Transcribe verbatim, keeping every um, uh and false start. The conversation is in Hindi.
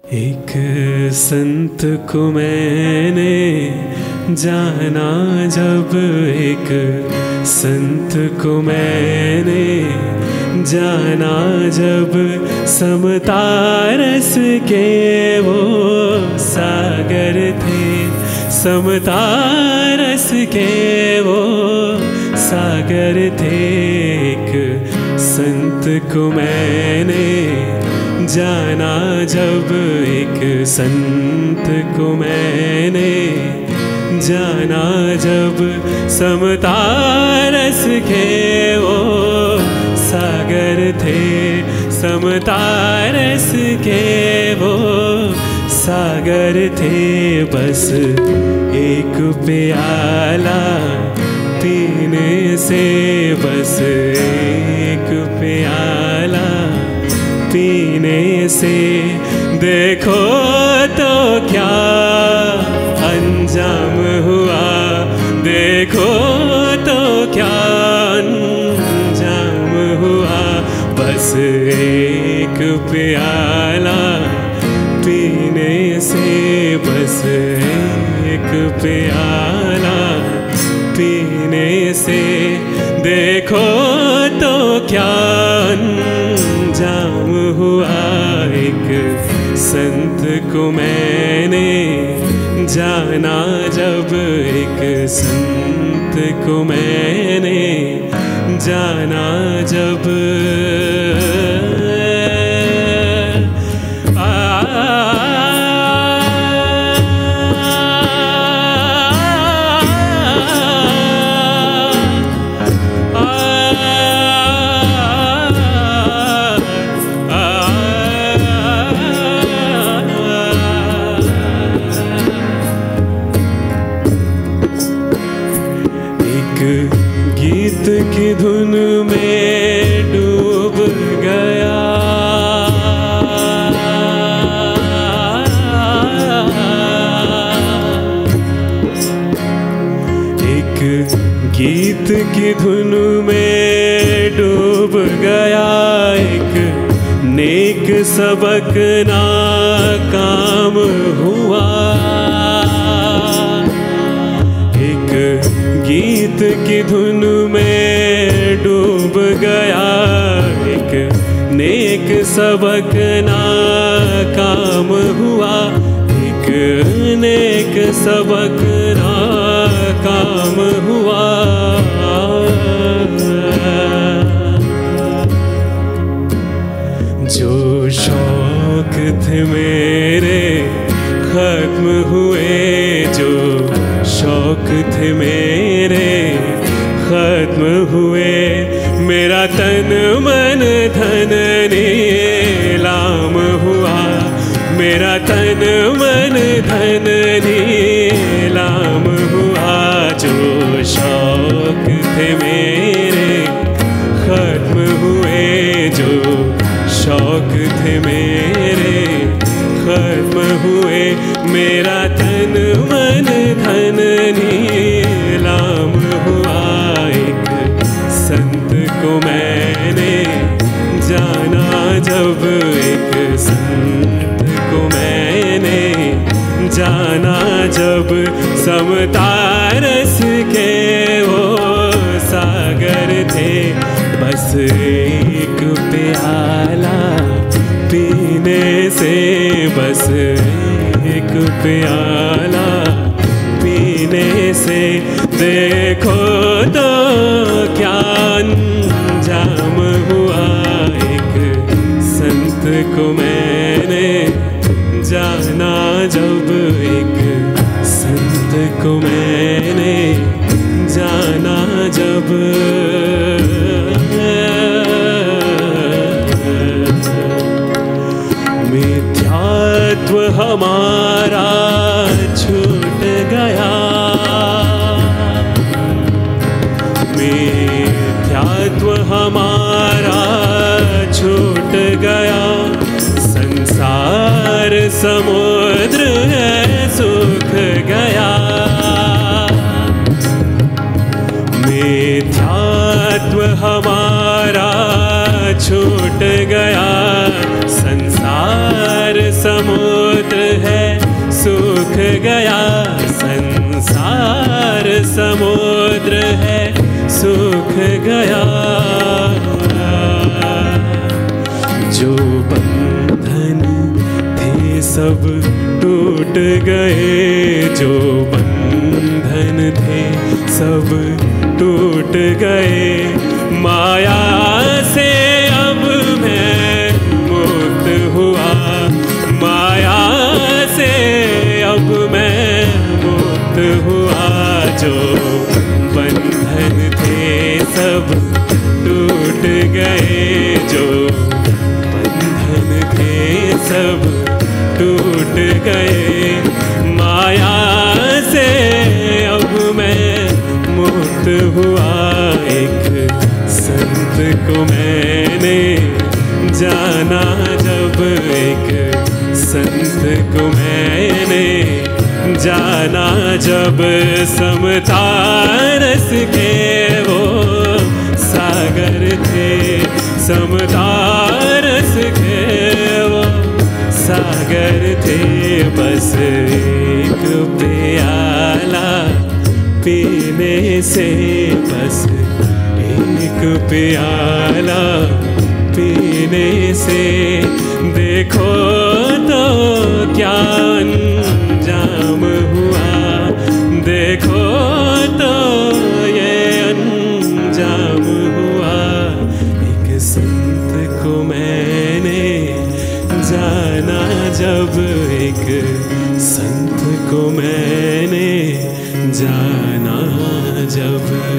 एक संत को मैंने जाना जब, एक संत को मैंने जाना जब, समता रस के वो सागर थे, समता रस के वो सागर थे। एक संत को मैंने जाना जब, एक संत को मैंने जाना जब, समता रस के वो सागर थे, समता रस के वो सागर थे। बस एक प्याला पीने से, बस एक प्याला पीने से, देखो तो क्या अंजाम हुआ, देखो तो क्या अंजाम हुआ। बस एक प्याला पीने से, बस एक प्याला पीने से, देखो तो क्या अंजाम हुआ। एक संत को मैंने जाना जब, एक संत को मैंने जाना जब। गीत की धुन में डूब गया, एक गीत की धुन में डूब गया, एक नेक सबक नाकाम हुआ। एक गीत की धुन में डूब गया, एक नेक सबक नाकाम हुआ, एक नेक सबक नाकाम हुआ। जो शौक थे मेरे खत्म हुए, जो शौक थे मेरे खत्म हुए। मेरा तन मन धन नीलाम हुआ, मेरा तन मन धन नीलाम हुआ। जो शौक थे मेरे खत्म हुए, जो शौक थे मेरे खत्म हुए। मेरा तन मन धन नीलाम हुआ। एक संत को मैंने जाना जब, एक संत को मैंने जाना जब, समता रस के वो सागर थे। बस एक प्याला पीने से, बस एक प्याला पीने से, देखो तो क्या अंजाम हुआ। एक संत को मैंने जाना जब, एक संत को मैंने जाना जब। मिथ्यात्व हमारा छूट गया, मिथ्यात्व हमारा छूट गया। संसार समुद्र है सूख गया, मिथ्यात्व हमारा छूट गया। संसार समुद्र गया संसार समुद्र है सुख गया। जो बंधन थे सब टूट गए, जो बंधन थे सब टूट गए। माया से अब मैं मुक्त हुआ, माया से अब मैं मुक्त हुआ। जो बंधन थे सब टूट गए, जो बंधन थे सब टूट गए। माया से अब मैं मुक्त हुआ। एक संत को मैंने जाना जब, एक संत को मैंने जाना जब, समता रस के वो सागर थे, समता रस के वो सागर थे। बस एक प्याला पीने से, बस एक प्याला पीने से, देखो तो क्या अंजाम हुआ, देखो तो ये अंजाम हुआ। एक संत को मैंने जाना जब, एक संत को मैंने जाना जब।